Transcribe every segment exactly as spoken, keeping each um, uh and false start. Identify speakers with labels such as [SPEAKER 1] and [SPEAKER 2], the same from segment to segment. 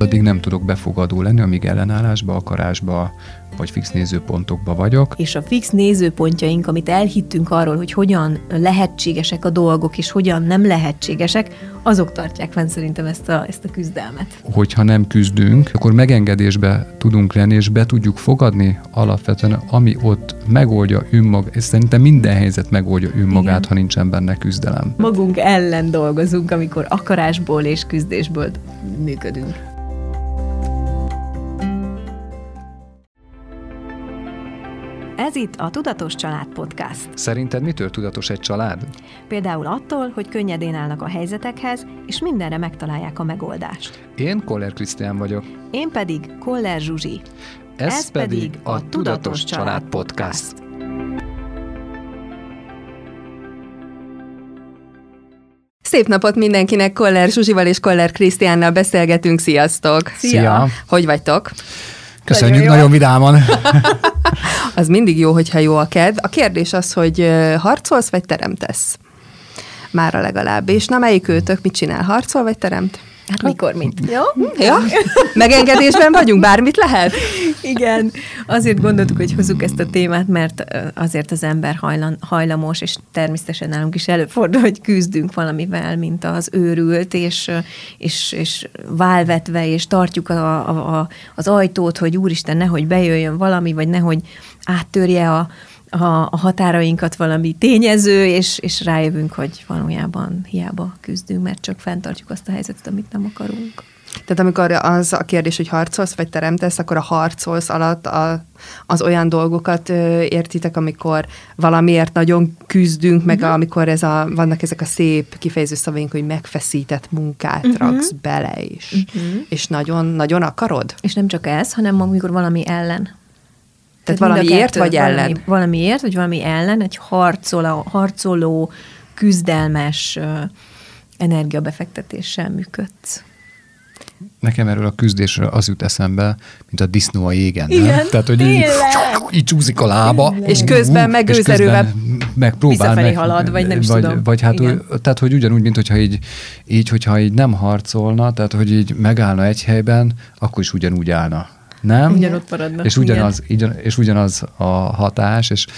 [SPEAKER 1] addig nem tudok befogadó lenni, amíg ellenállásba, akarásba, vagy fix nézőpontokba vagyok.
[SPEAKER 2] És a fix nézőpontjaink, amit elhittünk arról, hogy hogyan lehetségesek a dolgok, és hogyan nem lehetségesek, azok tartják fenn szerintem ezt a, ezt a küzdelmet.
[SPEAKER 1] Hogyha nem küzdünk, akkor megengedésbe tudunk lenni, és be tudjuk fogadni alapvetően, ami ott megoldja önmagát, és szerintem minden helyzet megoldja önmagát, igen, ha nincsen benne küzdelem.
[SPEAKER 2] Magunk ellen dolgozunk, amikor akarásból és küzdésből működünk. Ez itt a Tudatos Család Podcast.
[SPEAKER 1] Szerinted mitől tudatos egy család?
[SPEAKER 2] Például attól, hogy könnyedén állnak a helyzetekhez, és mindenre megtalálják a megoldást.
[SPEAKER 1] Én Koller Krisztián vagyok.
[SPEAKER 2] Én pedig Koller Zsuzsi.
[SPEAKER 1] Ez, Ez pedig a Tudatos, Tudatos Család, Család Podcast.
[SPEAKER 3] Szép napot mindenkinek, Koller Zsuzsival és Koller Krisztiánnal beszélgetünk. Sziasztok!
[SPEAKER 1] Szia! Szia.
[SPEAKER 3] Hogy vagytok?
[SPEAKER 1] Köszönjük, nagyon, nagyon vidáman.
[SPEAKER 3] Az mindig jó, hogyha jó a kedv. A kérdés az, hogy harcolsz, vagy teremtesz? Mára legalább. És na, melyik őtök mit csinál? Harcol, vagy teremt?
[SPEAKER 2] Hát mikor mit?
[SPEAKER 3] Jó? Ja? Megengedésben vagyunk? Bármit lehet?
[SPEAKER 2] Igen. Azért gondoltuk, hogy hozzuk ezt a témát, mert azért az ember hajlan, hajlamos, és természetesen nálunk is előfordul, hogy küzdünk valamivel, mint az őrült, és, és, és válvetve, és tartjuk a, a, a, az ajtót, hogy úristen, nehogy bejöjjön valami, vagy nehogy áttörje a A, a határainkat valami tényező, és, és rájövünk, hogy valójában hiába küzdünk, mert csak fenntartjuk azt a helyzetet, amit nem akarunk.
[SPEAKER 3] Tehát amikor az a kérdés, hogy harcolsz, vagy teremtesz, akkor a harcolsz alatt a, az olyan dolgokat ö, értitek, amikor valamiért nagyon küzdünk, meg uh-huh. amikor ez a, vannak ezek a szép kifejező szavaink, hogy megfeszített munkát uh-huh. raksz bele is. Uh-huh. És nagyon, nagyon akarod?
[SPEAKER 2] És nem csak ez, hanem amikor valami ellen.
[SPEAKER 3] Tehát, Tehát valamiért, vagy ellen?
[SPEAKER 2] Valami, valamiért, vagy valami ellen, egy harcoló, harcoló küzdelmes uh, energiabefektetéssel működsz.
[SPEAKER 1] Nekem erről a küzdésről az jut eszembe, mint a disznó a jégen.
[SPEAKER 2] Igen,
[SPEAKER 1] tehát, hogy így, így csúszik a lába.
[SPEAKER 3] És közben meg gőzerővel
[SPEAKER 1] megpróbál.
[SPEAKER 2] Visszafelé halad, vagy nem is
[SPEAKER 1] vagy,
[SPEAKER 2] tudom.
[SPEAKER 1] Vagy hát, úgy, tehát, hogy ugyanúgy, mint hogyha így, így, hogyha így nem harcolna, tehát, hogy így megállna egy helyben, akkor is ugyanúgy állna. Nem?
[SPEAKER 2] Ugyanott maradnak.
[SPEAKER 1] És ugyanaz, és ugyanaz a hatás, és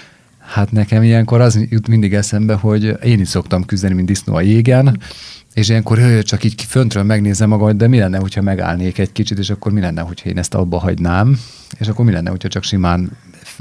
[SPEAKER 1] hát nekem ilyenkor az jut mindig eszembe, hogy én is szoktam küzdeni, mint disznó a jégen, és ilyenkor jöjjön, csak így föntről megnézem magam, de mi lenne, hogyha megállnék egy kicsit, és akkor mi lenne, hogyha én ezt abba hagynám, és akkor mi lenne, hogyha csak simán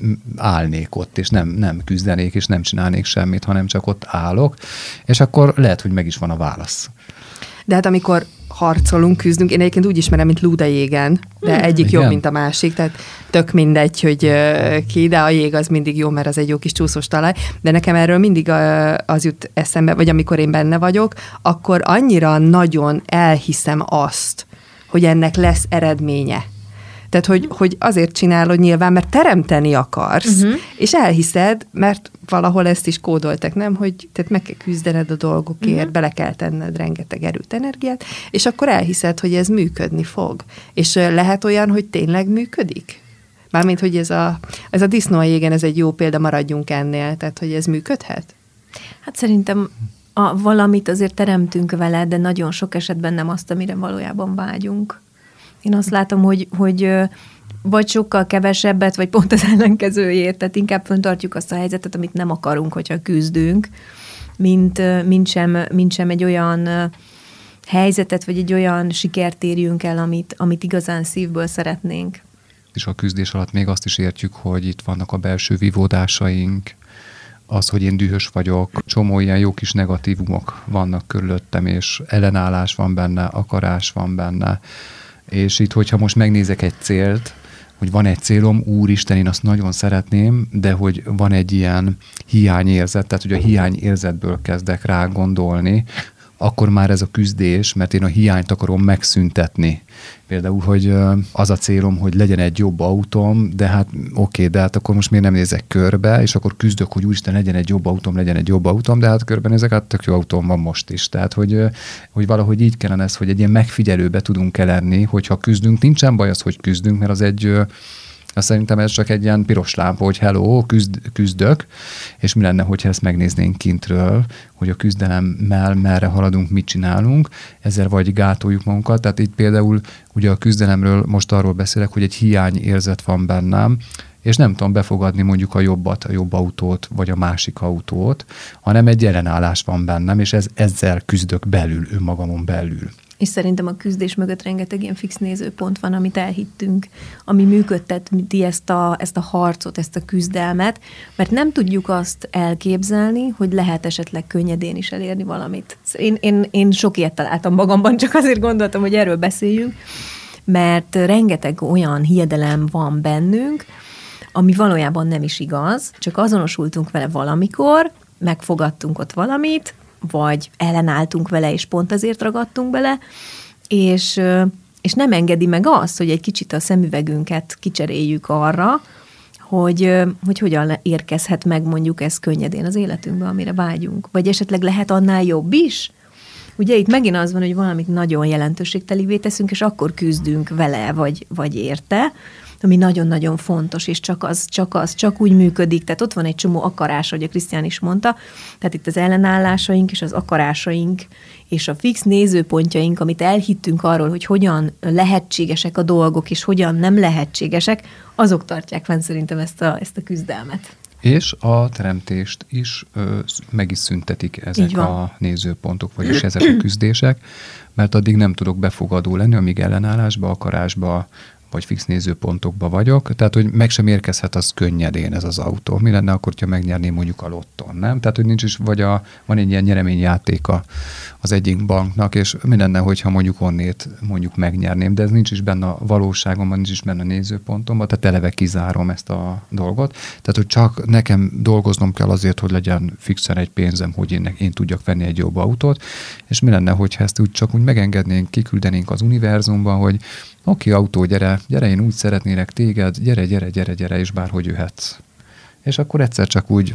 [SPEAKER 1] állnék ott, és nem, nem küzdenék, és nem csinálnék semmit, hanem csak ott állok, és akkor lehet, hogy meg is van a válasz.
[SPEAKER 3] De hát amikor harcolunk, küzdünk, én egyébként úgy ismerem, mint lúd a jégen, de hmm. egyik
[SPEAKER 1] Igen.
[SPEAKER 3] jobb, mint a másik, tehát tök mindegy, hogy uh, ki, de a jég az mindig jó, mert az egy jó kis csúszós talaj, de nekem erről mindig uh, az jut eszembe, vagy amikor én benne vagyok, akkor annyira nagyon elhiszem azt, hogy ennek lesz eredménye. Tehát, hogy, hogy azért csinálod nyilván, mert teremteni akarsz, uh-huh. és elhiszed, mert valahol ezt is kódoltak, nem? Hogy tehát meg kell küzdened a dolgokért, uh-huh. bele kell tenned rengeteg erőt, energiát, és akkor elhiszed, hogy ez működni fog. És lehet olyan, hogy tényleg működik? Mármint, hogy ez a, ez a disznó a jégen, ez egy jó példa, maradjunk ennél, tehát, hogy ez működhet?
[SPEAKER 2] Hát szerintem a, valamit azért teremtünk vele, de nagyon sok esetben nem azt, amire valójában vágyunk. Én azt látom, hogy, hogy vagy sokkal kevesebbet, vagy pont az ellenkezőjét, tehát inkább fenntartjuk azt a helyzetet, amit nem akarunk, hogyha küzdünk, mint, mint, sem, mint sem egy olyan helyzetet, vagy egy olyan sikert érjünk el, amit, amit igazán szívből szeretnénk.
[SPEAKER 1] És a küzdés alatt még azt is értjük, hogy itt vannak a belső vívódásaink, az, hogy én dühös vagyok, csomó ilyen jó kis negatívumok vannak körülöttem, és ellenállás van benne, akarás van benne. És itt, hogyha most megnézek egy célt, hogy van egy célom, úristen, én azt nagyon szeretném, de hogy van egy ilyen hiányérzet, tehát hogy a hiányérzetből kezdek rá gondolni, akkor már ez a küzdés, mert én a hiányt akarom megszüntetni. Például, hogy az a célom, hogy legyen egy jobb autóm, de hát oké, de hát akkor most miért nem nézek körbe, és akkor küzdök, hogy úristen, legyen egy jobb autóm, legyen egy jobb autóm, de hát körbenézek, hát tök jó autóm van most is. Tehát, hogy, hogy valahogy így kellene ez, hogy egy ilyen megfigyelőbe tudunk lenni, hogyha küzdünk, nincsen baj az, hogy küzdünk, mert az egy Mert szerintem ez csak egy ilyen piros lámpa, hogy hello, küzd, küzdök, és mi lenne, hogyha ezt megnéznénk kintről, hogy a küzdelemmel merre haladunk, mit csinálunk, ezzel vagy gátoljuk magunkat. Tehát itt például ugye a küzdelemről most arról beszélek, hogy egy hiányérzet van bennem, és nem tudom befogadni mondjuk a jobbat, a jobb autót, vagy a másik autót, hanem egy ellenállás van bennem, és ez, ezzel küzdök belül, önmagamon belül.
[SPEAKER 2] És szerintem a küzdés mögött rengeteg ilyen fix nézőpont van, amit elhittünk, ami működteti ezt a, ezt a harcot, ezt a küzdelmet, mert nem tudjuk azt elképzelni, hogy lehet esetleg könnyedén is elérni valamit. Én, én, én sok ilyet találtam magamban, csak azért gondoltam, hogy erről beszéljünk, mert rengeteg olyan hiedelem van bennünk, ami valójában nem is igaz, csak azonosultunk vele valamikor, megfogadtunk ott valamit, vagy ellenálltunk vele, és pont azért ragadtunk bele, és, és nem engedi meg azt, hogy egy kicsit a szemüvegünket kicseréljük arra, hogy, hogy hogyan érkezhet meg mondjuk ez könnyedén az életünkbe, amire vágyunk. Vagy esetleg lehet annál jobb is? Ugye itt megint az van, hogy valamit nagyon jelentőségtelivé teszünk, és akkor küzdünk vele, vagy, vagy érte, ami nagyon-nagyon fontos, és csak az, csak az, csak úgy működik. Tehát ott van egy csomó akarás, ahogy a Krisztián is mondta, tehát itt az ellenállásaink, és az akarásaink, és a fix nézőpontjaink, amit elhittünk arról, hogy hogyan lehetségesek a dolgok, és hogyan nem lehetségesek, azok tartják fenn szerintem ezt a, ezt a küzdelmet.
[SPEAKER 1] És a teremtést is ö, meg is szüntetik ezek a nézőpontok, vagyis ezek a küzdések, mert addig nem tudok befogadó lenni, amíg ellenállásba, akarásba, vagy fix nézőpontokba vagyok, tehát, hogy meg sem érkezhet az könnyedén ez az autó. Mi lenne akkor, ha megnyerném mondjuk a lotton, nem? Tehát, hogy nincs is, vagy a, van egy ilyen nyereményjátéka az egyik banknak, és mi lenne, hogyha mondjuk onnét mondjuk megnyerném, de ez nincs is benne a valóságomban, nincs is benne a nézőpontomban, tehát eleve kizárom ezt a dolgot. Tehát, hogy csak nekem dolgoznom kell azért, hogy legyen fixen egy pénzem, hogy én, én tudjak venni egy jobb autót, és mi lenne, hogyha ezt úgy csak úgy megengednénk, kiküldenénk az univerzumban, hogy oké, okay, autó, gyere, gyere, én úgy szeretnélek téged, gyere, gyere, gyere, gyere, és bárhogy jöhetsz. És akkor egyszer csak úgy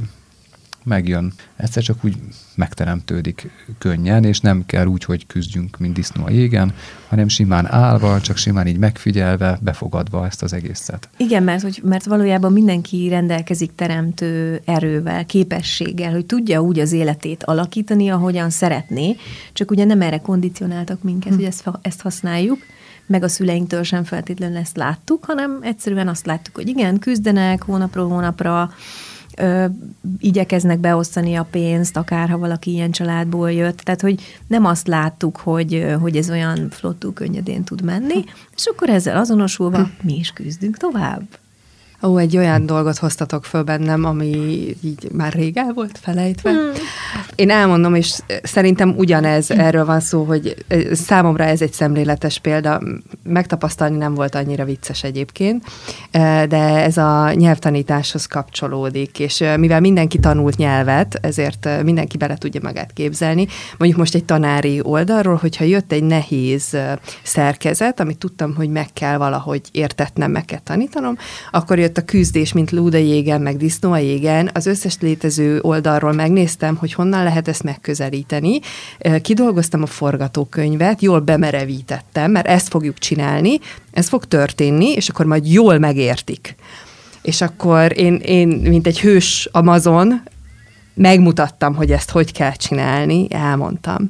[SPEAKER 1] megjön, egyszer csak úgy megteremtődik könnyen, és nem kell úgy, hogy küzdjünk, mint disznó a jégen, hanem simán állva, csak simán így megfigyelve, befogadva ezt az egészet.
[SPEAKER 2] Igen, mert, hogy, mert valójában mindenki rendelkezik teremtő erővel, képességgel, hogy tudja úgy az életét alakítani, ahogyan szeretné, csak ugye nem erre kondicionáltak minket, hm. hogy ezt, ezt használjuk, meg a szüleinktől sem feltétlenül ezt láttuk, hanem egyszerűen azt láttuk, hogy igen, küzdenek hónapról hónapra, ö, igyekeznek beosztani a pénzt, akár ha valaki ilyen családból jött. Tehát, hogy nem azt láttuk, hogy, hogy ez olyan flottul könnyedén tud menni, és akkor ezzel azonosulva mi is küzdünk tovább.
[SPEAKER 3] Ó, egy olyan dolgot hoztatok föl bennem, ami így már rég el volt felejtve. Hmm. Én elmondom, és szerintem ugyanez, erről van szó, hogy számomra ez egy szemléletes példa. Megtapasztalni nem volt annyira vicces egyébként, de ez a nyelvtanításhoz kapcsolódik, és mivel mindenki tanult nyelvet, ezért mindenki bele tudja magát képzelni. Mondjuk most egy tanári oldalról, hogyha jött egy nehéz szerkezet, amit tudtam, hogy meg kell valahogy értetnem, meg kell tanítanom, akkor jött a küzdés, mint lúd a jégen, meg disznó a jégen, az összes létező oldalról megnéztem, hogy honnan lehet ezt megközelíteni. Kidolgoztam a forgatókönyvet, jól bemerevítettem, mert ezt fogjuk csinálni, ez fog történni, és akkor majd jól megértik. És akkor én, én mint egy hős Amazon, megmutattam, hogy ezt hogy kell csinálni, elmondtam.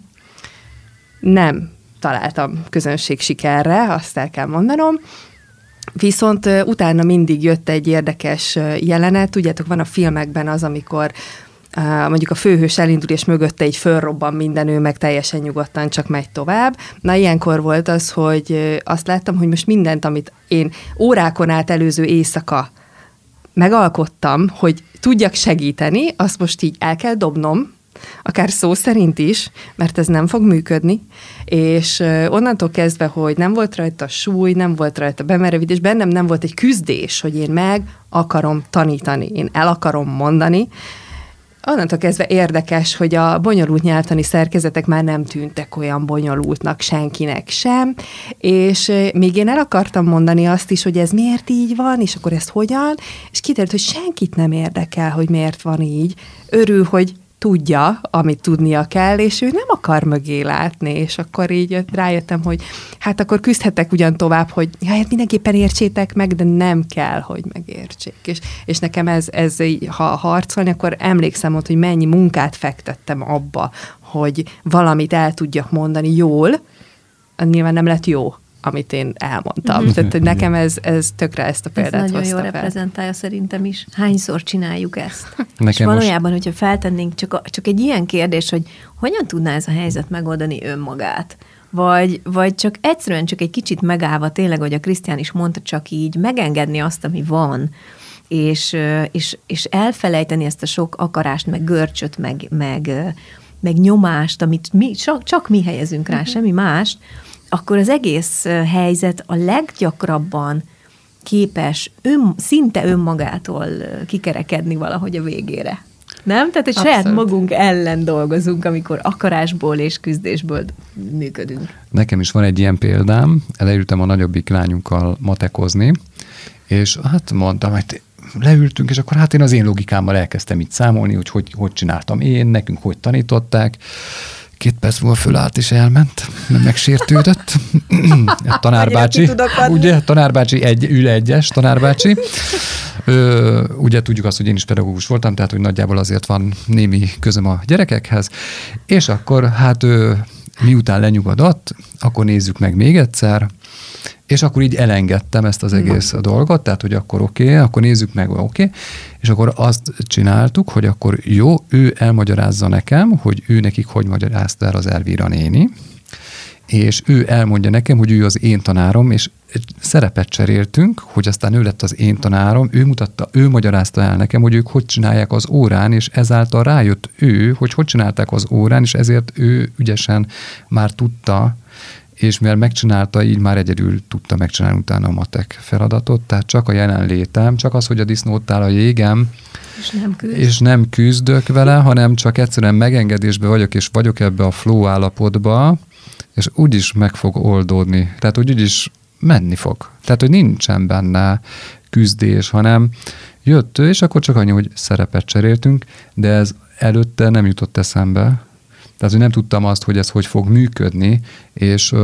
[SPEAKER 3] Nem találtam közönség sikerre, azt el kell mondanom. Viszont uh, utána mindig jött egy érdekes uh, jelenet, tudjátok, van a filmekben az, amikor uh, mondjuk a főhős elindul, és mögötte így fölrobban minden, ő meg teljesen nyugodtan csak megy tovább. Na, ilyenkor volt az, hogy uh, azt láttam, hogy most mindent, amit én órákon át előző éjszaka megalkottam, hogy tudjak segíteni, azt most így el kell dobnom, akár szó szerint is, mert ez nem fog működni, és onnantól kezdve, hogy nem volt rajta súly, nem volt rajta bemerevítés, bennem nem volt egy küzdés, hogy én meg akarom tanítani, én el akarom mondani, onnantól kezdve érdekes, hogy a bonyolult nyelvtani szerkezetek már nem tűntek olyan bonyolultnak senkinek sem, és még én el akartam mondani azt is, hogy ez miért így van, és akkor ez hogyan, és kiderült, hogy senkit nem érdekel, hogy miért van így. Örül, hogy tudja, amit tudnia kell, és ő nem akar mögé látni, és akkor így rájöttem, hogy hát akkor küzdhetek ugyan tovább, hogy ja, hát mindenképpen értsétek meg, de nem kell, hogy megértsék. És, és nekem ez, ez ha harcolni, akkor emlékszem ott, hogy mennyi munkát fektettem abba, hogy valamit el tudjak mondani jól, nyilván nem lett jó, amit én elmondtam. Mm-hmm. Tehát, hogy nekem ez, ez tökre ezt a példát hozta fel.
[SPEAKER 2] Ez nagyon jól reprezentálja szerintem is. Hányszor csináljuk ezt?
[SPEAKER 1] Nekem
[SPEAKER 2] és valójában,
[SPEAKER 1] most...
[SPEAKER 2] hogyha feltennénk csak, a, csak egy ilyen kérdés, hogy hogyan tudná ez a helyzet megoldani önmagát? Vagy, vagy csak egyszerűen csak egy kicsit megállva, tényleg, hogy a Krisztián is mondta, csak így megengedni azt, ami van, és, és, és elfelejteni ezt a sok akarást, meg görcsöt, meg, meg, meg nyomást, amit mi, csak, csak mi helyezünk rá, mm-hmm. semmi mást, akkor az egész helyzet a leggyakrabban képes ön, szinte önmagától kikerekedni valahogy a végére. Nem? Tehát, hogy saját magunk ellen dolgozunk, amikor akarásból és küzdésből működünk.
[SPEAKER 1] Nekem is van egy ilyen példám. Leültem a nagyobbik lányunkkal matekozni, és hát mondtam, hogy leültünk, és akkor hát én az én logikámmal elkezdtem itt számolni, hogy hogy, hogy csináltam én, nekünk hogy tanították. Két perc múlva fölállt és elment, mert megsértődött. A tanárbácsi, ugye, tanárbácsi, egy, ül egyes tanárbácsi. Ö, ugye tudjuk azt, hogy én is pedagógus voltam, tehát hogy nagyjából azért van némi közöm a gyerekekhez. És akkor hát ö, miután lenyugodott, akkor nézzük meg még egyszer, és akkor így elengedtem ezt az egész dolgot, tehát hogy akkor oké, okay, akkor nézzük meg, oké, okay. És akkor azt csináltuk, hogy akkor jó, ő elmagyarázza nekem, hogy ő nekik hogy magyarázta el az Elvira néni, és ő elmondja nekem, hogy ő az én tanárom, és szerepet cseréltünk, hogy aztán ő lett az én tanárom, ő mutatta, ő magyarázta el nekem, hogy ők hogy csinálják az órán, és ezáltal rájött ő, hogy hogy csinálták az órán, és ezért ő ügyesen már tudta, és mivel megcsinálta, így már egyedül tudta megcsinálni utána a matek feladatot, tehát csak a jelenlétem, csak az, hogy a disznó ott áll a jégem,
[SPEAKER 2] és nem, küzd.
[SPEAKER 1] és nem küzdök vele, hanem csak egyszerűen megengedésbe vagyok, és vagyok ebbe a flow állapotba, és úgyis meg fog oldódni. Tehát úgy úgyis menni fog. Tehát, hogy nincsen benne küzdés, hanem jött ő, és akkor csak annyi, hogy szerepet cseréltünk, de ez előtte nem jutott eszembe. Tehát, hogy nem tudtam azt, hogy ez hogy fog működni, és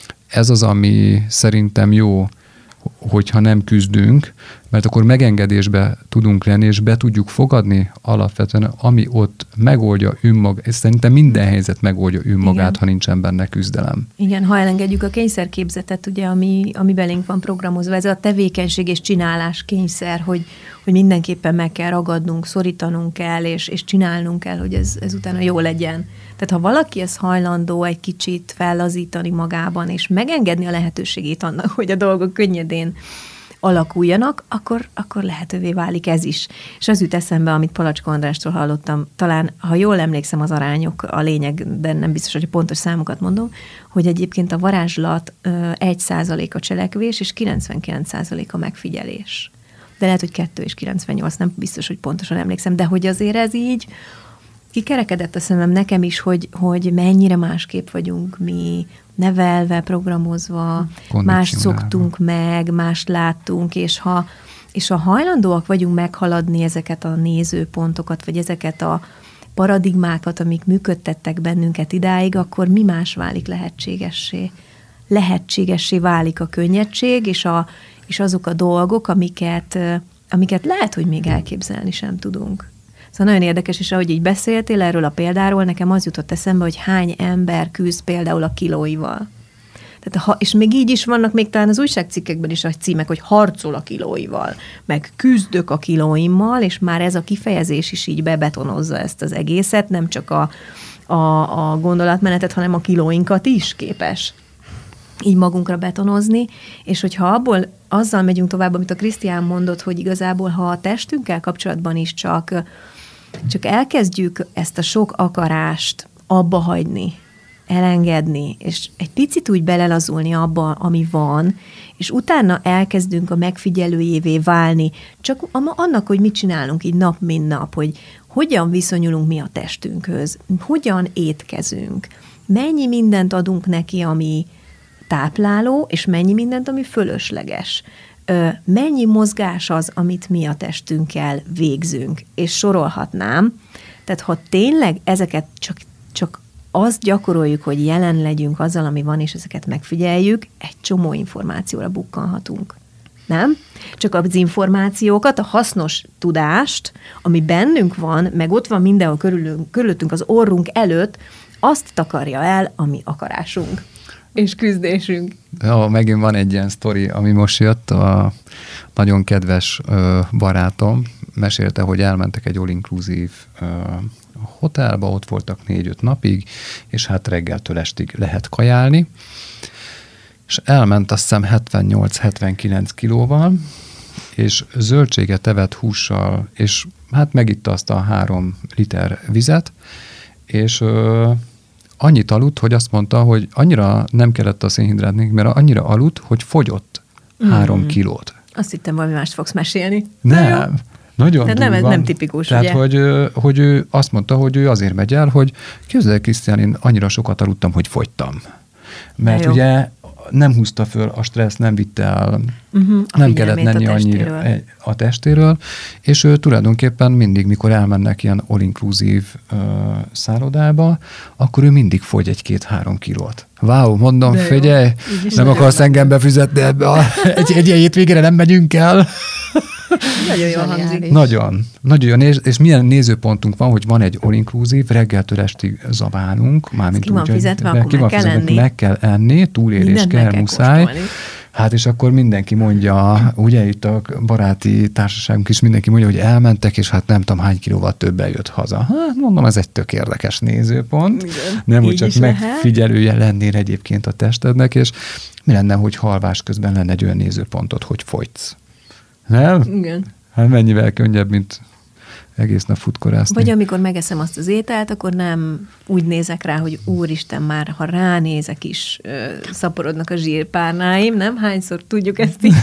[SPEAKER 1] ez az, ami szerintem jó, hogyha nem küzdünk, mert akkor megengedésbe tudunk lenni, és be tudjuk fogadni alapvetően, ami ott megoldja önmagát, és szerintem minden helyzet megoldja önmagát, igen, ha nincsen benne küzdelem.
[SPEAKER 2] Igen, ha elengedjük a kényszerképzetet, ugye, ami, ami belénk van programozva, ez a tevékenység és csinálás kényszer, hogy, hogy mindenképpen meg kell ragadnunk, szorítanunk kell, és, és csinálnunk kell, hogy ez, ez utána jó legyen. Tehát ha valaki ez hajlandó egy kicsit fellazítani magában, és megengedni a lehetőségét annak, hogy a dolgok könnyedén alakuljanak, akkor, akkor lehetővé válik ez is. És az jut eszembe, amit Palacska Andrástól hallottam, talán, ha jól emlékszem, az arányok a lényeg, de nem biztos, hogy pontos számokat mondom, hogy egyébként a varázslat egy százalék a cselekvés, és kilencvenkilenc százalék a megfigyelés. De lehet, hogy kettő és kilencvennyolc, nem biztos, hogy pontosan emlékszem, de hogy azért ez így kikerekedett a szemem nekem is, hogy, hogy mennyire másképp vagyunk mi, nevelve, programozva, mást szoktunk meg, mást láttunk, és ha, és ha hajlandóak vagyunk meghaladni ezeket a nézőpontokat, vagy ezeket a paradigmákat, amik működtettek bennünket idáig, akkor mi más válik lehetségessé? Lehetségessé válik a könnyedség, és, a, és azok a dolgok, amiket, amiket lehet, hogy még elképzelni sem tudunk. Szóval nagyon érdekes, és ahogy így beszéltél erről a példáról, nekem az jutott eszembe, hogy hány ember küzd például a kilóival. Tehát, ha, és még így is vannak még talán az újságcikkekben is a címek, hogy harcol a kilóival, meg küzdök a kilóimmal, és már ez a kifejezés is így bebetonozza ezt az egészet, nem csak a, a, a gondolatmenetet, hanem a kilóinkat is képes így magunkra betonozni, és hogyha abból azzal megyünk tovább, amit a Krisztián mondott, hogy igazából, ha a testünkkel kapcsolatban is csak, csak elkezdjük ezt a sok akarást abba hagyni, elengedni, és egy picit úgy belelazulni abba, ami van, és utána elkezdünk a megfigyelőjévé válni, csak annak, hogy mit csinálunk így nap, mint nap, hogy hogyan viszonyulunk mi a testünkhöz, hogyan étkezünk, mennyi mindent adunk neki, ami tápláló, és mennyi mindent, ami fölösleges. Ö, mennyi mozgás az, amit mi a testünkkel végzünk, és sorolhatnám. Tehát ha tényleg ezeket csak, csak azt gyakoroljuk, hogy jelen legyünk azzal, ami van, és ezeket megfigyeljük, egy csomó információra bukkanhatunk. Nem? Csak az információkat, a hasznos tudást, ami bennünk van, meg ott van mindenhol körülünk, körülöttünk az orrunk előtt, azt takarja el, ami akarásunk és küzdésünk.
[SPEAKER 1] Ja, megint van egy ilyen sztori, ami most jött, a nagyon kedves ö, barátom mesélte, hogy elmentek egy all-inclusive ö, hotelba, ott voltak négy-öt napig, és hát reggeltől estig lehet kajálni, és elment azt hiszem hetvennyolc-hetvenkilenc kilóval, és zöldséget evett hússal, és hát megitta azt a három liter vizet, és ö, annyit aludt, hogy azt mondta, hogy annyira nem kellett a szénhidrátnék, mert annyira aludt, hogy fogyott mm. három kilót.
[SPEAKER 2] Azt hittem, valami mást fogsz mesélni.
[SPEAKER 1] Nem, nagyon
[SPEAKER 2] Tehát nem, ez nem tipikus,
[SPEAKER 1] Tehát,
[SPEAKER 2] ugye?
[SPEAKER 1] hogy, hogy ő azt mondta, hogy ő azért megy el, hogy képzelj, Krisztián, én annyira sokat aludtam, hogy fogytam. Mert ugye nem húzta föl a stressz, nem vitte el, uh-huh, nem kellett menni annyira a testéről, és ő tulajdonképpen mindig, mikor elmennek ilyen all-inclusive uh, szállodába, akkor ő mindig fogy egy-két-három kilót. Wow, mondom, de figyelj, nem akarsz engem befizetni ebbe, a, egy, egy ilyen hétvégére nem megyünk el.
[SPEAKER 2] Nagyon jól hangzik.
[SPEAKER 1] Nagyon. Nagyon, és, és milyen nézőpontunk van, hogy van egy all-inclusive, reggeltől estig zabálunk. Mármint
[SPEAKER 2] ki van
[SPEAKER 1] úgy,
[SPEAKER 2] fizetve,
[SPEAKER 1] hogy,
[SPEAKER 2] akkor
[SPEAKER 1] ki
[SPEAKER 2] meg
[SPEAKER 1] van
[SPEAKER 2] kell
[SPEAKER 1] fizetve,
[SPEAKER 2] enni.
[SPEAKER 1] Meg kell enni, túlélés kell, kell, muszáj. Kóstolni. Hát és akkor mindenki mondja, ugye itt a baráti társaságunk is mindenki mondja, hogy elmentek, és hát nem tudom hány kilóval többen jött haza. Hát mondom, ez egy tök érdekes nézőpont. Igen. Nem, hogy csak megfigyelője lennél egyébként a testednek, és mi lenne, hogy halvás közben lenne egy olyan nézőpontod, hogy fogysz. Nem?
[SPEAKER 2] Igen.
[SPEAKER 1] Hát mennyivel könnyebb, mint egész nap futkorászni.
[SPEAKER 2] Vagy amikor megeszem azt az ételt, akkor nem úgy nézek rá, hogy úristen, már ha ránézek is, ö, szaporodnak a zsírpárnáim, nem? Hányszor tudjuk ezt így?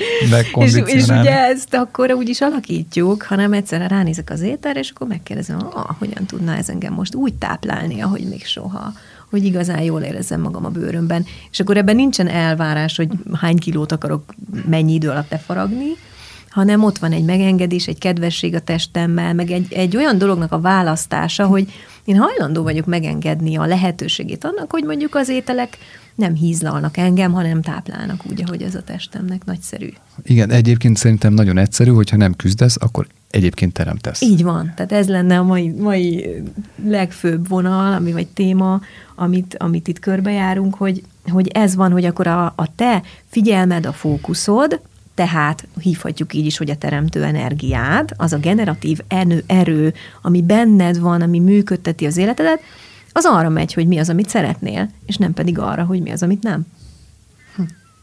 [SPEAKER 2] és, és ugye ezt akkor úgy is alakítjuk, hanem egyszerre ránézek az ételre, és akkor megkérdezem, ah, hogyan tudna ez engem most úgy táplálni, ahogy még soha, hogy igazán jól érezzem magam a bőrömben. És akkor ebben nincsen elvárás, hogy hány kilót akarok mennyi idő alatt lefaragni, hanem ott van egy megengedés, egy kedvesség a testemmel, meg egy, egy olyan dolognak a választása, hogy én hajlandó vagyok megengedni a lehetőségét annak, hogy mondjuk az ételek nem hízlalnak engem, hanem táplálnak úgy, ahogy ez a testemnek nagyszerű.
[SPEAKER 1] Igen, egyébként szerintem nagyon egyszerű, hogyha nem küzdesz, akkor egyébként teremtesz.
[SPEAKER 2] Így van. Tehát ez lenne a mai, mai legfőbb vonal, ami vagy téma, amit, amit itt körbejárunk, hogy, hogy ez van, hogy akkor a, a te figyelmed, a fókuszod, tehát hívhatjuk így is, hogy a teremtő energiád, az a generatív erő, ami benned van, ami működteti az életedet, az arra megy, hogy mi az, amit szeretnél, és nem pedig arra, hogy mi az, amit nem.
[SPEAKER 3] Hm.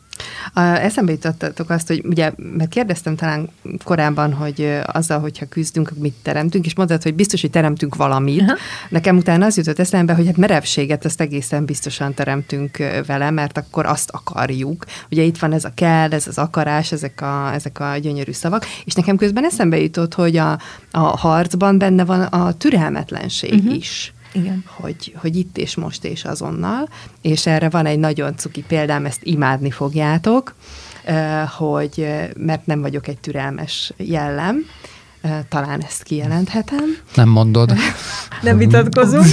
[SPEAKER 3] Eszembe jutottatok azt, hogy ugye, mert kérdeztem talán korábban, hogy azzal, hogyha küzdünk, mit teremtünk, és mondtad, hogy biztos, hogy teremtünk valamit. Aha. Nekem utána az jutott eszembe, hogy hát merevséget azt egészen biztosan teremtünk vele, mert akkor azt akarjuk. Ugye itt van ez a kell, ez az akarás, ezek a, ezek a gyönyörű szavak, és nekem közben eszembe jutott, hogy a, a harcban benne van a türelmetlenség uh-huh. is.
[SPEAKER 2] Igen.
[SPEAKER 3] Hogy, hogy itt és most és azonnal, és erre van egy nagyon cuki példám, ezt imádni fogjátok, hogy mert nem vagyok egy türelmes jellem, talán ezt kijelenthetem.
[SPEAKER 1] Nem mondod.
[SPEAKER 2] Nem vitatkozunk.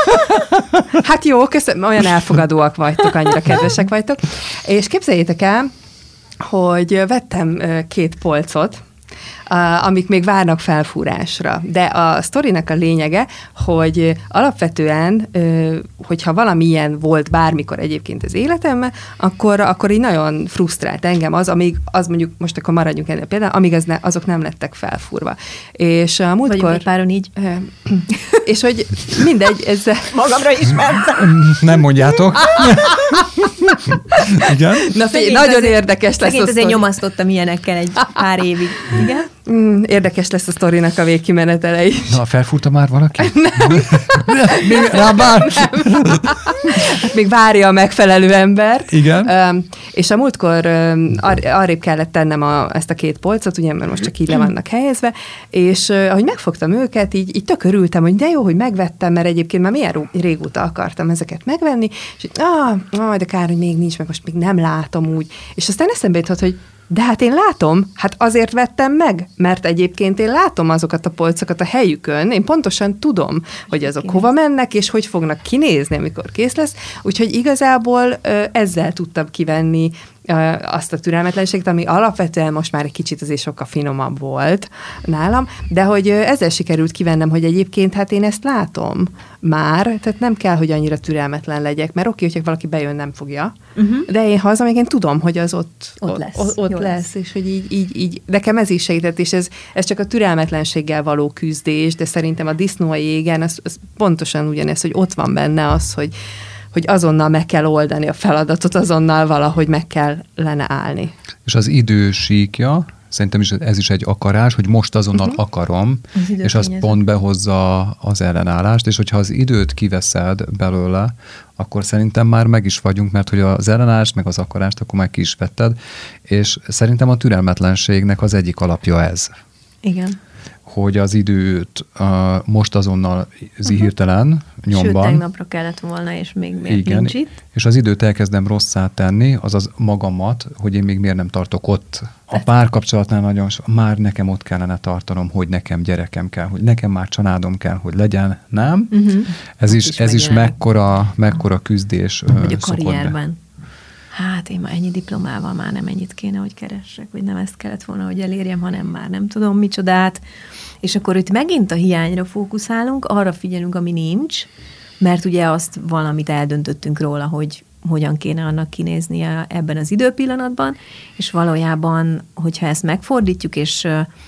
[SPEAKER 3] Hát jó, köszönöm, olyan elfogadóak vagytok, annyira kedvesek vagytok. És képzeljétek el, hogy vettem két polcot, Uh, amik még várnak felfúrásra. De a sztorinak a lényege, hogy alapvetően, uh, hogyha valami ilyen volt bármikor egyébként az életemben, akkor, akkor így nagyon frusztrált engem az, amíg, az mondjuk, most akkor maradjunk ennél például, amíg az ne, azok nem lettek felfúrva. És a múltkor...
[SPEAKER 2] Vagyunk egy páron így.
[SPEAKER 3] Uh, és hogy mindegy, ez...
[SPEAKER 2] Magamra ismertem.
[SPEAKER 1] Nem mondjátok. Igen?
[SPEAKER 3] Na figyelj, nagyon azért, érdekes lesz a sztori.
[SPEAKER 2] Azért nyomasztottam ilyenekkel egy pár évig. Igen?
[SPEAKER 3] Mm, érdekes lesz a sztorinak a végkimenetele is.
[SPEAKER 1] Na, felfúrta már valaki?
[SPEAKER 3] Nem.
[SPEAKER 1] Még rá bár?
[SPEAKER 3] Nem. Még várja a megfelelő embert.
[SPEAKER 1] Igen.
[SPEAKER 3] Um, és a múltkor um, ar- arrébb kellett tennem a, ezt a két polcot, ugye, mert most csak így le vannak helyezve, és uh, ahogy megfogtam őket, így, így tök örültem, hogy de jó, hogy megvettem, mert egyébként már milyen régóta akartam ezeket megvenni, és így, ah, ah, de kár, hogy még nincs, meg most még nem látom úgy. És aztán eszembe jutott, hogy De hát én látom, hát azért vettem meg, mert egyébként én látom azokat a polcokat a helyükön, én pontosan tudom, hogy azok hova mennek, és hogy fognak kinézni, amikor kész lesz, úgyhogy igazából ezzel tudtam kivenni azt a türelmetlenséget, ami alapvetően most már egy kicsit azért sokkal finomabb volt nálam, de hogy ezzel sikerült kivennem, hogy egyébként hát én ezt látom már, tehát nem kell, hogy annyira türelmetlen legyek, mert oké, hogyha valaki bejön, nem fogja, uh-huh. de én hazamegyek, én tudom, hogy az ott,
[SPEAKER 2] ott lesz,
[SPEAKER 3] ott, ott lesz, lesz, és hogy így, így, így, nekem ez is segített, és ez, ez csak a türelmetlenséggel való küzdés, de szerintem a disznó a jégen, az, az pontosan ugyanez, hogy ott van benne az, hogy hogy azonnal meg kell oldani a feladatot, azonnal valahogy meg kellene állni.
[SPEAKER 1] És az idő síkja, szerintem is ez is egy akarás, hogy most azonnal uh-huh. akarom, az és az pont behozza az ellenállást, és hogyha az időt kiveszed belőle, akkor szerintem már meg is vagyunk, mert hogy az ellenállást, meg az akarást, akkor már ki is vetted, és szerintem a türelmetlenségnek az egyik alapja ez.
[SPEAKER 2] Igen.
[SPEAKER 1] Hogy az időt uh, most azonnal hirtelen uh-huh. nyomban.
[SPEAKER 2] Sőt, tegnapra kellett volna, és még miért
[SPEAKER 1] igen,
[SPEAKER 2] nincs itt.
[SPEAKER 1] És az időt elkezdem rosszá tenni, azaz magamat, hogy én még miért nem tartok ott. A párkapcsolatnál nagyon so, már nekem ott kellene tartanom, hogy nekem gyerekem kell, hogy nekem már családom kell, hogy legyen, nem? Uh-huh. Ez is, is ez is mekkora, mekkora küzdés.
[SPEAKER 2] Vagy a karrierben. Hát én már ennyi diplomával már nem ennyit kéne, hogy keressek, vagy nem ezt kellett volna, hogy elérjem, hanem már nem tudom micsodát. És akkor itt megint a hiányra fókuszálunk, arra figyelünk, ami nincs, mert ugye azt valamit eldöntöttünk róla, hogy hogyan kéne annak kinéznie ebben az időpillanatban, és valójában, hogyha ezt megfordítjuk, és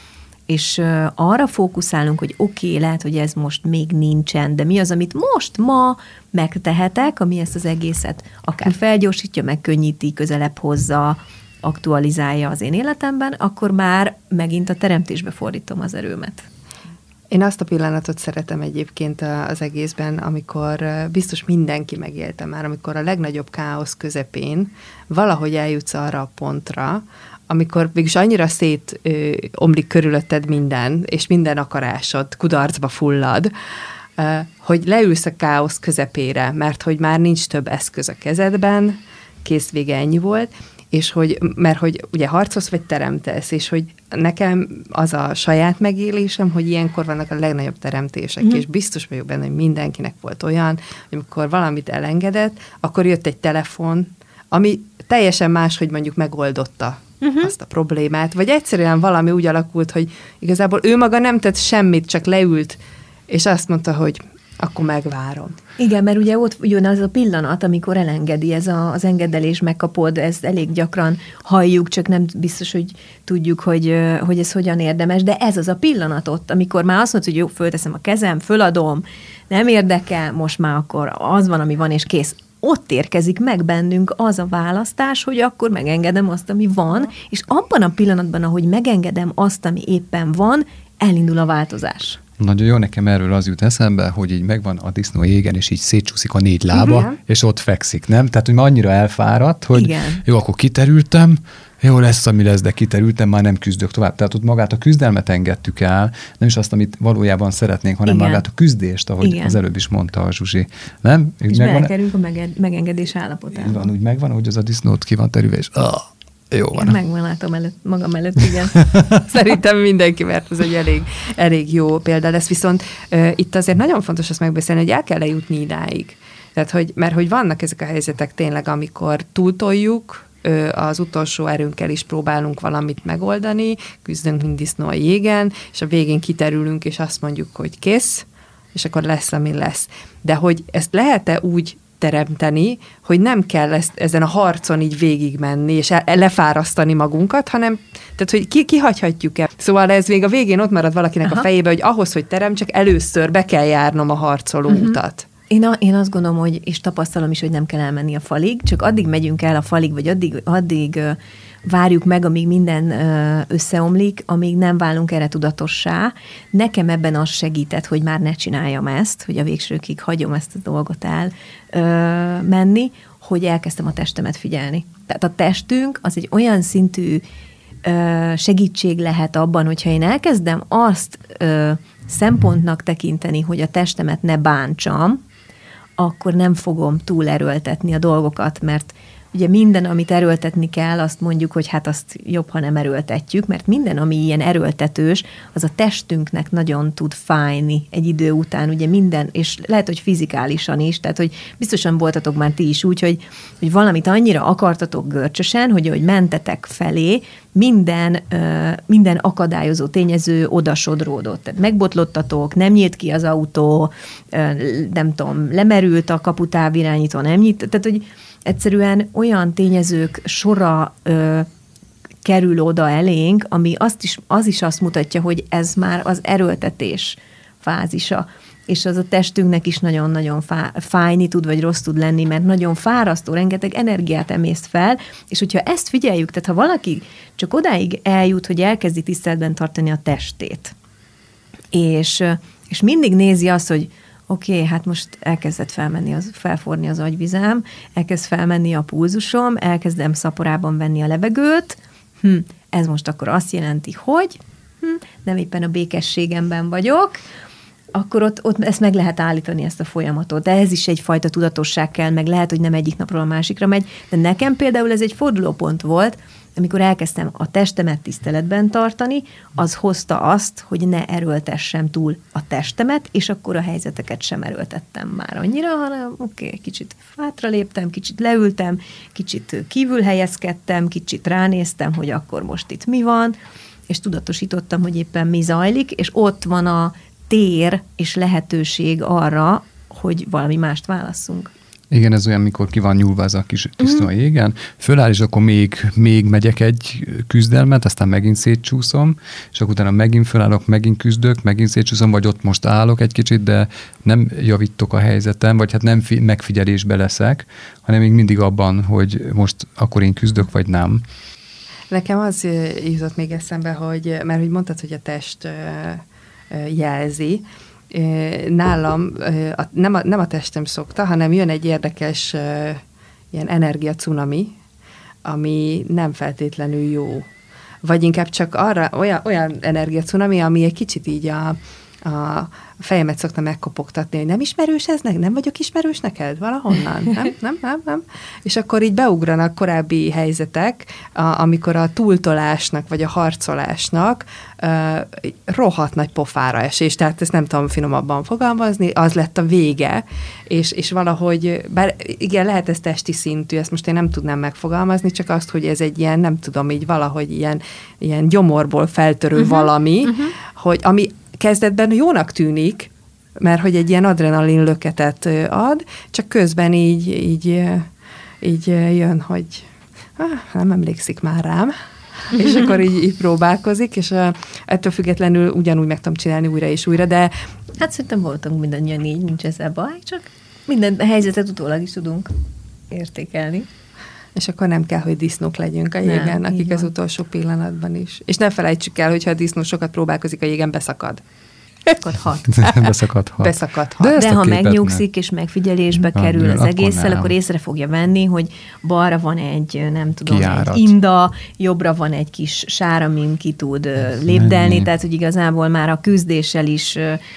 [SPEAKER 2] és arra fókuszálunk, hogy oké, okay, lehet, hogy ez most még nincsen, de mi az, amit most, ma megtehetek, ami ezt az egészet akár felgyorsítja, megkönnyíti, közelebb hozza, aktualizálja az én életemben, akkor már megint a teremtésbe fordítom az erőmet.
[SPEAKER 3] Én azt a pillanatot szeretem egyébként az egészben, amikor biztos mindenki megélte már, amikor a legnagyobb káosz közepén valahogy eljutsz arra a pontra, amikor mégis annyira szét ö, omlik körülötted minden, és minden akarásod kudarcba fullad, ö, hogy leülsz a káosz közepére, mert hogy már nincs több eszköz a kezedben, kész, vége, ennyi volt, és hogy, mert hogy ugye harcolsz, vagy teremtesz, és hogy nekem az a saját megélésem, hogy ilyenkor vannak a legnagyobb teremtések, mm-hmm. és biztos vagyok benne, hogy mindenkinek volt olyan, hogy amikor valamit elengedett, akkor jött egy telefon, ami teljesen más, hogy mondjuk megoldotta uh-huh. azt a problémát, vagy egyszerűen valami úgy alakult, hogy igazából ő maga nem tett semmit, csak leült, és azt mondta, hogy akkor megvárom.
[SPEAKER 2] Igen, mert ugye ott jön az a pillanat, amikor elengedi, ez a, az engedelés, megkapod, ezt elég gyakran halljuk, csak nem biztos, hogy tudjuk, hogy, hogy ez hogyan érdemes, de ez az a pillanat ott, amikor már azt mondod, hogy jó, fölteszem a kezem, föladom, nem érdekel, most már akkor az van, ami van, és kész. Ott érkezik meg bennünk az a választás, hogy akkor megengedem azt, ami van, és abban a pillanatban, ahogy megengedem azt, ami éppen van, elindul a változás.
[SPEAKER 1] Nagyon jó, nekem erről az jut eszembe, hogy így megvan a disznó égen, és így szétcsúszik a négy lába, uh-huh. és ott fekszik, nem? Tehát, hogy már annyira elfáradt, hogy igen. jó, akkor kiterültem, jó lesz, ami lesz, de kiterültem, már nem küzdök tovább. Tehát ott magát a küzdelmet engedtük el, nem is azt, amit valójában szeretnénk, hanem igen. magát a küzdést, ahogy igen. az előbb is mondta a Zsuzsi. Nem?
[SPEAKER 2] És beelkerünk a mege- megengedés állapotába.
[SPEAKER 1] Van, úgy megvan, hogy az a disznót ki van terülve, és ah, jó van.
[SPEAKER 2] Én megvan, látom előtt, magam előtt, igen.
[SPEAKER 3] Szerintem mindenki, mert ez egy elég, elég jó példa lesz. Viszont uh, itt azért nagyon fontos azt megbeszélni, hogy el kell lejutni idáig. Tehát, hogy, mert hogy vannak ezek a helyzetek tényleg, amikor túltoljuk, az utolsó erőnkkel is próbálunk valamit megoldani, küzdünk, mint disznó a jégen, és a végén kiterülünk, és azt mondjuk, hogy kész, és akkor lesz, ami lesz. De hogy ezt lehet-e úgy teremteni, hogy nem kell ezt, ezen a harcon így végigmenni, és el, lefárasztani magunkat, hanem, tehát, hogy ki, kihagyhatjuk-e. Szóval ez még a végén ott marad valakinek Aha. a fejébe, hogy ahhoz, hogy teremtsek, először be kell járnom a harcoló uh-huh. utat.
[SPEAKER 2] Én, a, én azt gondolom, hogy, és tapasztalom is, hogy nem kell elmenni a falig, csak addig megyünk el a falig, vagy addig, addig uh, várjuk meg, amíg minden uh, összeomlik, amíg nem válunk erre tudatossá. Nekem ebben az segített, hogy már ne csináljam ezt, hogy a végsőkig hagyom ezt a dolgot el uh, menni, hogy elkezdtem a testemet figyelni. Tehát a testünk az egy olyan szintű uh, segítség lehet abban, hogyha én elkezdem azt uh, szempontnak tekinteni, hogy a testemet ne bántsam, akkor nem fogom túlerőltetni a dolgokat, mert ugye minden, amit erőltetni kell, azt mondjuk, hogy hát azt jobb, ha nem erőltetjük, mert minden, ami ilyen erőltetős, az a testünknek nagyon tud fájni egy idő után, ugye minden, és lehet, hogy fizikálisan is, tehát, hogy biztosan voltatok már ti is úgy, hogy, hogy valamit annyira akartatok görcsösen, hogy ahogy mentetek felé, minden, minden akadályozó tényező odasodródott. Tehát megbotlottatok, nem nyílt ki az autó, nem tudom, lemerült a kaputávirányító, nem nyit, tehát, hogy egyszerűen olyan tényezők sora ö, kerül oda elénk, ami azt is, az is azt mutatja, hogy ez már az erőltetés fázisa. És az a testünknek is nagyon-nagyon fá, fájni tud, vagy rossz tud lenni, mert nagyon fárasztó, rengeteg energiát emészt fel, és hogyha ezt figyeljük, tehát ha valaki csak odáig eljut, hogy elkezdi tiszteletben tartani a testét, és, és mindig nézi azt, hogy oké, okay, hát most elkezdett felmenni, az, felforni az agyvizám, elkezd felmenni a pulzusom, elkezdem szaporában venni a levegőt, hm, ez most akkor azt jelenti, hogy hm, nem éppen a békességemben vagyok, akkor ott, ott ezt meg lehet állítani, ezt a folyamatot. De ez is egyfajta tudatosság kell, meg lehet, hogy nem egyik napról a másikra megy, de nekem például ez egy fordulópont volt, amikor elkezdtem a testemet tiszteletben tartani, az hozta azt, hogy ne erőltessem túl a testemet, és akkor a helyzeteket sem erőltettem már annyira, hanem oké, okay, kicsit hátra léptem, kicsit leültem, kicsit kívül helyezkedtem, kicsit ránéztem, hogy akkor most itt mi van, és tudatosítottam, hogy éppen mi zajlik, és ott van a tér és lehetőség arra, hogy valami mást válasszunk.
[SPEAKER 1] Igen, ez olyan, mikor ki van nyúlva ez a kis tisztó a jégen, föláll, és akkor még, még megyek egy küzdelmet, aztán megint szétcsúszom, és akkor utána megint fölállok, megint küzdök, megint szétcsúszom, vagy ott most állok egy kicsit, de nem javítok a helyzetem, vagy hát nem fi- megfigyelésbe leszek, hanem még mindig abban, hogy most akkor én küzdök, vagy nem.
[SPEAKER 3] Nekem az jutott még eszembe, hogy, mert hogy mondtad, hogy a test jelzi, nálam a, nem, a, nem a testem szokta, hanem jön egy érdekes ilyen energiacunami, ami nem feltétlenül jó. Vagy inkább csak arra, olyan, olyan energiacunami, ami egy kicsit így a, a fejemet szokta megkopogtatni, hogy nem ismerős ez neked? Nem vagyok ismerős neked? Valahonnan? Nem, nem, nem, nem. És akkor így beugranak korábbi helyzetek, a, amikor a túltolásnak, vagy a harcolásnak uh, rohadt nagy pofára esés, tehát ezt nem tudom finomabban fogalmazni, az lett a vége, és, és valahogy, bár igen, lehet ez testi szintű, ezt most én nem tudnám megfogalmazni, csak azt, hogy ez egy ilyen, nem tudom, így valahogy ilyen, ilyen gyomorból feltörő uh-huh, valami, uh-huh. hogy ami kezdetben jónak tűnik, mert hogy egy ilyen adrenalin löketet ad, csak közben így, így, így jön, hogy ah, nem emlékszik már rám, és akkor így, így próbálkozik, és ettől függetlenül ugyanúgy meg tudom csinálni újra és újra, de...
[SPEAKER 2] Hát szerintem voltunk mindannyian így, nincs ezzel baj, csak minden helyzetet utólag is tudunk értékelni.
[SPEAKER 3] És akkor nem kell, hogy disznók legyünk a jégen, nem, akik az utolsó pillanatban is. És ne felejtsük el, hogyha a disznó sokat próbálkozik a jégen, beszakad.
[SPEAKER 2] Beszakadhat.
[SPEAKER 1] Beszakadhat.
[SPEAKER 3] Beszakadhat.
[SPEAKER 2] De, De ha megnyugszik és megfigyelésbe ha, kerül az egésszel, akkor, akkor észre fogja venni, hogy balra van egy, nem tudom, Kiárat. egy inda, jobbra van egy kis sár, amin ki tud lépdelni, menni. Tehát, hogy igazából már a küzdéssel is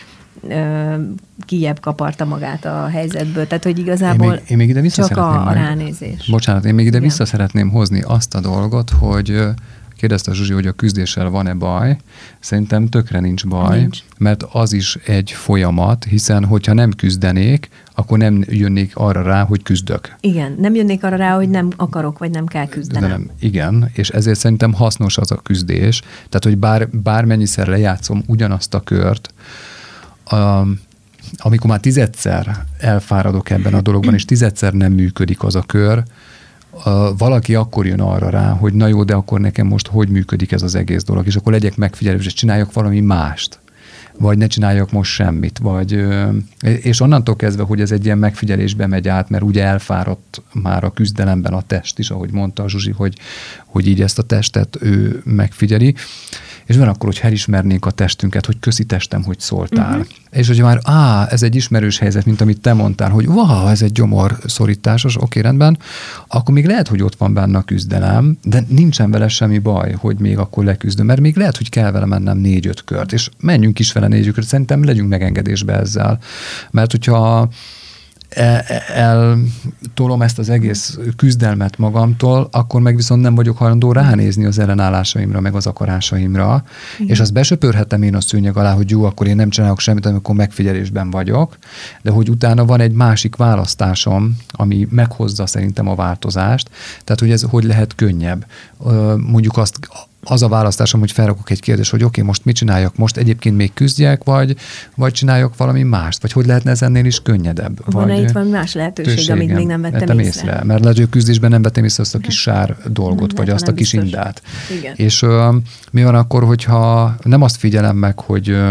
[SPEAKER 2] kijebb kaparta magát a helyzetből. Tehát, hogy igazából
[SPEAKER 1] én még, én még ide vissza
[SPEAKER 2] csak a, a
[SPEAKER 1] majd,
[SPEAKER 2] ránézés.
[SPEAKER 1] Bocsánat, én még ide Igen. vissza szeretném hozni azt a dolgot, hogy kérdezte a Zsuzsi, hogy a küzdéssel van-e baj. Szerintem tökre nincs baj, nincs. Mert az is egy folyamat, hiszen hogyha nem küzdenék, akkor nem jönnék arra rá, hogy küzdök.
[SPEAKER 2] Igen, nem jönnék arra rá, hogy nem akarok, vagy nem kell küzdenem.
[SPEAKER 1] Nem, igen, és ezért szerintem hasznos az a küzdés. Tehát, hogy bár, bármennyiszer lejátszom ugyanazt a kört, a, amikor már tizedszer elfáradok ebben a dologban, és tizedszer nem működik az a kör, a, valaki akkor jön arra rá, hogy na jó, de akkor nekem most hogy működik ez az egész dolog, és akkor legyek megfigyelő, és csináljak valami mást, vagy ne csináljak most semmit, vagy, és onnantól kezdve, hogy ez egy ilyen megfigyelésbe megy át, mert ugye elfáradt már a küzdelemben a test is, ahogy mondta a Zsuzsi, hogy, hogy így ezt a testet ő megfigyeli, és van akkor, hogy elismernénk a testünket, hogy köszi testem, hogy szóltál. Uh-huh. És hogy már, á, ez egy ismerős helyzet, mint amit te mondtál, hogy wow, ez egy gyomor szorításos, oké, rendben, akkor még lehet, hogy ott van benne a küzdelem, de nincsen vele semmi baj, hogy még akkor leküzdöm, mert még lehet, hogy kell vele mennem négy-öt kört, és menjünk is vele négy-öt kört, szerintem legyünk megengedésbe ezzel. Mert hogyha eltolom ezt az egész küzdelmet magamtól, akkor meg viszont nem vagyok hajlandó ránézni az ellenállásaimra, meg az akarásaimra, igen. És azt besöpörhetem én a szőnyeg alá, hogy jó, akkor én nem csinálok semmit, amikor megfigyelésben vagyok, de hogy utána van egy másik választásom, ami meghozza szerintem a változást, tehát hogy ez hogy lehet könnyebb. Mondjuk azt az a választásom, hogy felrakok egy kérdést, hogy oké, okay, most mit csináljak? Most egyébként még küzdjek, vagy, vagy csináljak valami mást? Vagy hogy lehetne ez ennél is könnyedebb?
[SPEAKER 2] Van-e itt van más lehetőség, amit még nem vettem észre? észre?
[SPEAKER 1] Mert lehet, hogy a küzdésben nem vettem észre azt a kis sár dolgot, nem, vagy azt a kis biztos. Indát.
[SPEAKER 2] Igen.
[SPEAKER 1] És uh, mi van akkor, hogyha nem azt figyelem meg, hogy uh,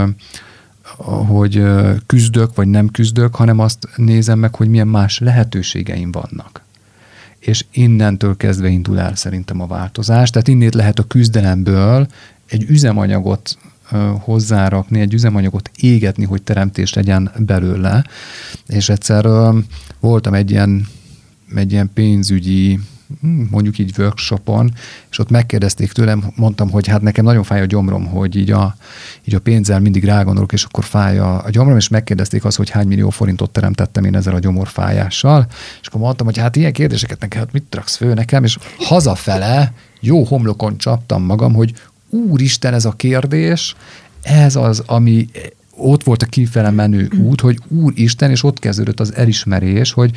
[SPEAKER 1] hogy uh, küzdök, vagy nem küzdök, hanem azt nézem meg, hogy milyen más lehetőségeim vannak. És innentől kezdve indul el szerintem a változás. Tehát innét lehet a küzdelemből egy üzemanyagot ö, hozzárakni, egy üzemanyagot égetni, hogy teremtés legyen belőle. És egyszer ö, voltam egy ilyen, egy ilyen pénzügyi, mondjuk így workshopon, és ott megkérdezték tőlem, mondtam, hogy hát nekem nagyon fáj a gyomrom, hogy így a, így a pénzzel mindig rágondolok, és akkor fáj a, a gyomrom, és megkérdezték azt, hogy hány millió forintot teremtettem én ezzel a gyomorfájással, és akkor mondtam, hogy hát ilyen kérdéseket nekem, hát mit raksz fő nekem, és hazafele jó homlokon csaptam magam, hogy úristen, ez a kérdés, ez az, ami ott volt a kifele menő út, hogy úristen, és ott kezdődött az elismerés, hogy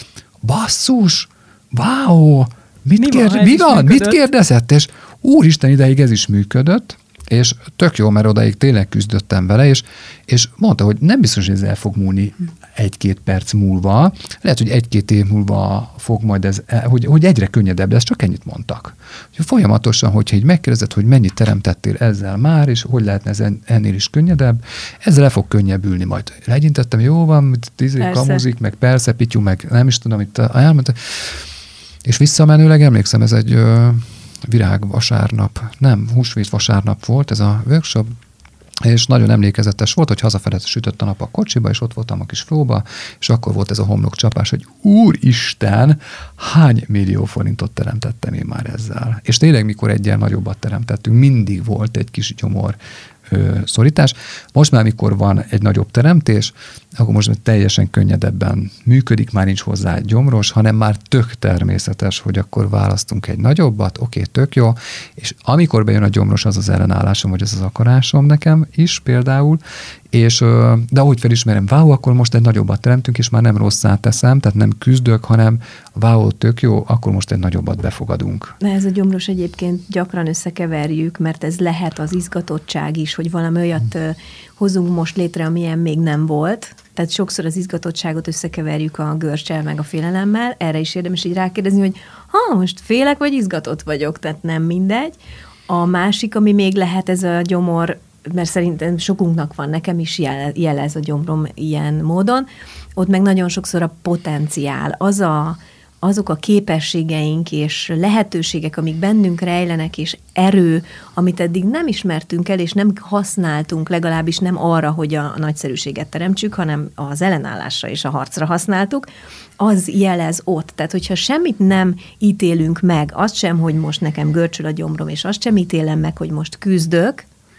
[SPEAKER 1] basszus, wow, mit, mi kérd, van, mi van? Mit kérdezett? És úristen, ideig ez is működött, és tök jó, mert odaig tényleg küzdöttem vele, és, és mondta, hogy nem biztos, hogy ez el fog múlni egy-két perc múlva, lehet, hogy egy-két év múlva fog majd ez, hogy, hogy egyre könnyedebb lesz, csak ennyit mondtak. Hogy folyamatosan, hogyha így megkérdezed, hogy mennyit teremtettél ezzel már, és hogy lehetne ez ennél is könnyedebb, ezzel le fog könnyebbülni majd. Legyintettem, jó van, tíz év kamuzik, meg persze, pityu, meg nem is tudom, itt elmondta. És visszamenőleg emlékszem, ez egy ö, virágvasárnap, nem, húsvét vasárnap volt ez a workshop, és nagyon emlékezetes volt, hogy hazafele sütött a nap a kocsiba, és ott voltam a kis flóba, és akkor volt ez a homlokcsapás, hogy úristen, hány millió forintot teremtettem én már ezzel. És tényleg, mikor egyen nagyobbat teremtettünk, mindig volt egy kis gyomor ö, szorítás. Most már, mikor van egy nagyobb teremtés, akkor most már teljesen könnyedebben működik, már nincs hozzá egy gyomros, hanem már tök természetes, hogy akkor választunk egy nagyobbat, oké, tök jó, és amikor bejön a gyomros, az az ellenállásom, vagy az az akarásom nekem is például, és, de ahogy felismerem, váó, akkor most egy nagyobbat teremtünk, és már nem rosszát teszem, tehát nem küzdök, hanem váó, tök jó, akkor most egy nagyobbat befogadunk.
[SPEAKER 2] De ez a gyomros egyébként gyakran összekeverjük, mert ez lehet az izgatottság is, hogy valami olyat hmm. hozunk most létre, amilyen még nem volt. Tehát sokszor az izgatottságot összekeverjük a görccsel, meg a félelemmel. Erre is érdemes így rákérdezni, hogy ha most félek, vagy izgatott vagyok, tehát nem mindegy. A másik, ami még lehet, ez a gyomor, mert szerintem sokunknak van, nekem is jelez a gyomrom ilyen módon, ott meg nagyon sokszor a potenciál, az a, azok a képességeink és lehetőségek, amik bennünk rejlenek, és erő, amit eddig nem ismertünk el, és nem használtunk, legalábbis nem arra, hogy a nagyszerűséget teremtsük, hanem az ellenállásra és a harcra használtuk, az jelez ott. Tehát, hogyha semmit nem ítélünk meg, azt sem, hogy most nekem görcsöl a gyomrom, és azt sem ítélem meg, hogy most küzdök,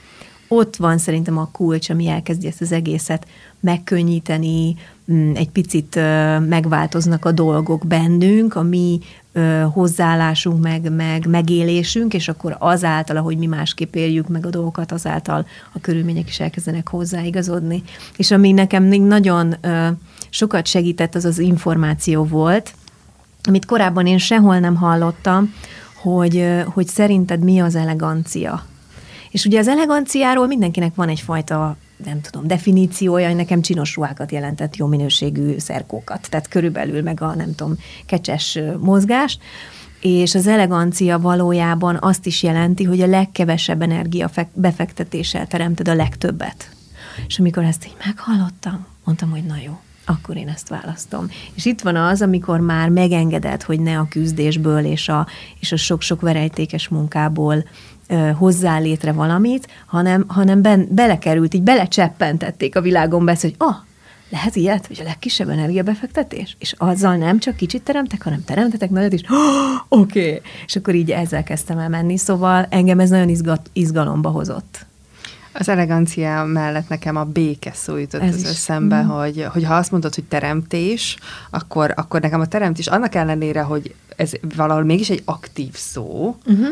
[SPEAKER 2] ott van szerintem a kulcs, ami elkezdi ezt az egészet megkönnyíteni, egy picit megváltoznak a dolgok bennünk, a mi hozzáállásunk, meg, meg megélésünk, és akkor azáltal, ahogy mi másképp éljük meg a dolgokat, azáltal a körülmények is elkezdenek hozzáigazodni. És ami nekem még nagyon sokat segített, az az információ volt, amit korábban én sehol nem hallottam, hogy, hogy szerinted mi az elegancia. És ugye az eleganciáról mindenkinek van egyfajta, nem tudom, definíciója, hogy nekem csinos ruhákat jelentett, jó minőségű szerkókat, tehát körülbelül meg a, nem tudom, kecses mozgást, és az elegancia valójában azt is jelenti, hogy a legkevesebb energia befektetéssel teremted a legtöbbet. És amikor ezt így meghallottam, mondtam, hogy na jó, akkor én ezt választom. És itt van az, amikor már megengeded, hogy ne a küzdésből és a, és a sok-sok verejtékes munkából hozzá létre valamit, hanem, hanem ben, belekerült, így belecseppentették a világon be, hogy ah, lehet ilyet, hogy a legkisebb energiabefektetés, és azzal nem csak kicsit teremtek, hanem teremtetek nagyot is, oh, oké, okay. És akkor így ezzel kezdtem el menni, szóval engem ez nagyon izgat, izgalomba hozott.
[SPEAKER 3] Az elegancia mellett nekem a béke szó jutott
[SPEAKER 2] Ez
[SPEAKER 3] az
[SPEAKER 2] is.
[SPEAKER 3] eszembe,
[SPEAKER 2] Mm.
[SPEAKER 3] hogy, hogy ha azt mondod, hogy teremtés, akkor, akkor nekem a teremtés annak ellenére, hogy ez valahol mégis egy aktív szó,
[SPEAKER 2] Uh-huh.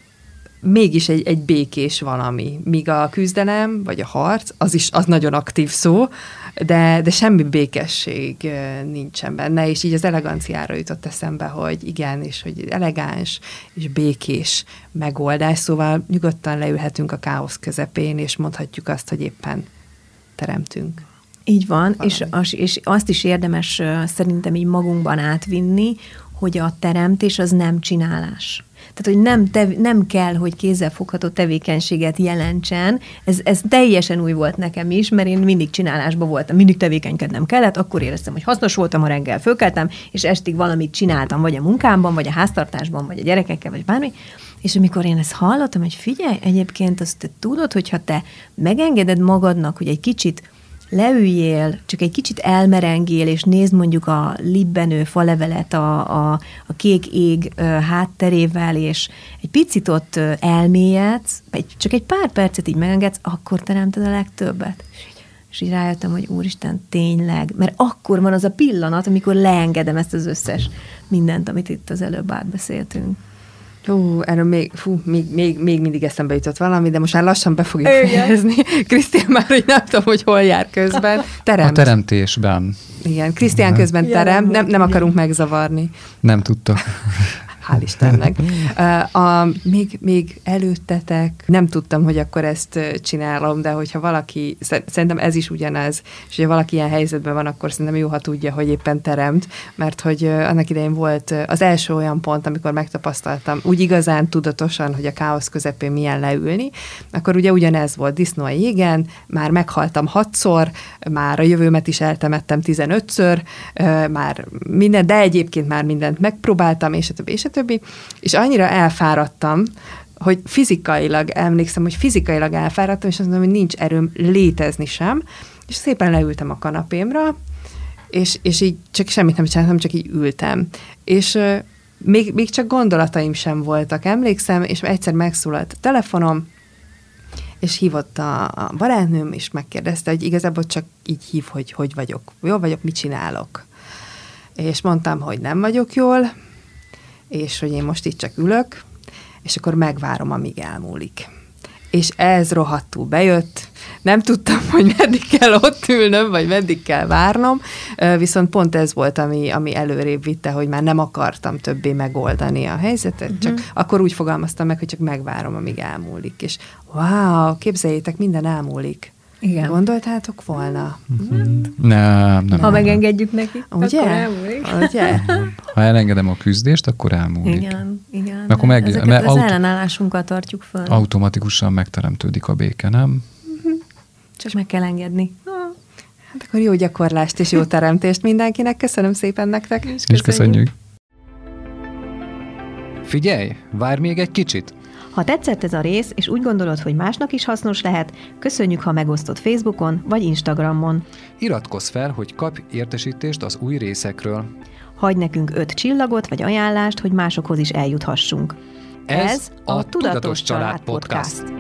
[SPEAKER 3] mégis egy, egy békés valami. Míg a küzdelem, vagy a harc, az is az nagyon aktív szó, de, de semmi békesség eh, nincsen benne, és így az eleganciára jutott eszembe, hogy igen, és hogy elegáns és békés megoldás, szóval nyugodtan leülhetünk a káosz közepén, és mondhatjuk azt, hogy éppen teremtünk.
[SPEAKER 2] Így van,
[SPEAKER 3] Valami.
[SPEAKER 2] és, az, és azt is érdemes ö, szerintem így magunkban átvinni, hogy a teremtés az nem csinálás. Tehát, hogy nem, tev, nem kell, hogy kézzelfogható tevékenységet jelentsen. Ez, ez teljesen új volt nekem is, mert én mindig csinálásban voltam, mindig tevékenykednem kellett, akkor éreztem, hogy hasznos voltam, ha reggel fölkeltem, és estig valamit csináltam, vagy a munkámban, vagy a háztartásban, vagy a gyerekekkel, vagy bármi. És amikor én ezt hallottam, hogy figyelj, egyébként azt te tudod, hogyha te megengeded magadnak, hogy egy kicsit leüljél, csak egy kicsit elmerengél, és nézd mondjuk a libbenő falevelet a, a, a kék ég ö, hátterével, és egy picit ott ö, elmélyedsz, egy, csak egy pár percet így megengedsz, akkor teremted a legtöbbet. És így rájöttem, hogy úristen, tényleg, mert akkor van az a pillanat, amikor leengedem ezt az összes mindent, amit itt az előbb átbeszéltünk.
[SPEAKER 3] Hú, erről még, fú, még, még, még mindig eszembe jutott valami, de most már lassan be fogjuk
[SPEAKER 2] Igen.
[SPEAKER 3] fejezni. Krisztián már, hogy nem tudom, hogy hol jár közben. Teremt.
[SPEAKER 1] A teremtésben
[SPEAKER 3] Igen, Krisztián közben
[SPEAKER 2] Jelen
[SPEAKER 3] terem,
[SPEAKER 2] volt,
[SPEAKER 3] nem, nem
[SPEAKER 2] igen.
[SPEAKER 3] akarunk megzavarni.
[SPEAKER 1] nem tudta.
[SPEAKER 3] Hál' Istennek. A, a, még, még előttetek, nem tudtam, hogy akkor ezt csinálom, de hogyha valaki, szerintem ez is ugyanez, és hogyha valaki ilyen helyzetben van, akkor szerintem jó, ha tudja, hogy éppen teremt, mert hogy annak idején volt az első olyan pont, amikor megtapasztaltam úgy igazán tudatosan, hogy a káosz közepén milyen leülni, akkor ugye ugyanez volt, disznó a jégen, már meghaltam hatszor, már a jövőmet is eltemettem tizenötször, már minden, de egyébként már mindent megpróbáltam, és a többi, és a többi, és annyira elfáradtam, hogy fizikailag, emlékszem, hogy fizikailag elfáradtam, és azt mondom, hogy nincs erőm létezni sem, és szépen leültem a kanapémra, és, és így csak semmit nem csináltam, csak így ültem. És uh, még, még csak gondolataim sem voltak, emlékszem, és egyszer megszólalt a telefonom, és hívott a, a barátnőm, és megkérdezte, hogy igazából csak így hív, hogy hogy vagyok, jól vagyok, mit csinálok. És mondtam, hogy nem vagyok jól, és hogy én most itt csak ülök, és akkor megvárom, amíg elmúlik. És ez rohadtul bejött, nem tudtam, hogy meddig kell ott ülnöm, vagy meddig kell várnom, viszont pont ez volt, ami, ami előrébb vitte, hogy már nem akartam többé megoldani a helyzetet, uh-huh. csak akkor úgy fogalmaztam meg, hogy csak megvárom, amíg elmúlik. És wow, képzeljétek, minden elmúlik.
[SPEAKER 2] Igen.
[SPEAKER 3] Gondoltátok volna?
[SPEAKER 1] Nem, nem.
[SPEAKER 2] Ha
[SPEAKER 1] nem.
[SPEAKER 2] megengedjük neki,
[SPEAKER 3] Ugye?
[SPEAKER 2] akkor elmúlik.
[SPEAKER 3] Ugye?
[SPEAKER 1] Ha elengedem a küzdést, akkor elmúlik.
[SPEAKER 2] Igen, igen.
[SPEAKER 1] Akkor meg-
[SPEAKER 2] Ezeket
[SPEAKER 1] mert
[SPEAKER 2] az
[SPEAKER 1] aut-
[SPEAKER 2] ellenállásunkat tartjuk föl.
[SPEAKER 1] Automatikusan megteremtődik a béke, nem?
[SPEAKER 2] Csak meg kell engedni.
[SPEAKER 3] Hát akkor jó gyakorlást és jó teremtést mindenkinek. Köszönöm szépen nektek.
[SPEAKER 1] És köszönjük. Figyelj, várj még egy kicsit.
[SPEAKER 2] Ha tetszett ez a rész, és úgy gondolod, hogy másnak is hasznos lehet, köszönjük, ha megosztod Facebookon vagy Instagramon.
[SPEAKER 1] Iratkozz fel, hogy kapj értesítést az új részekről.
[SPEAKER 2] Hagyj nekünk öt csillagot vagy ajánlást, hogy másokhoz is eljuthassunk.
[SPEAKER 1] Ez a Tudatos Család Podcast.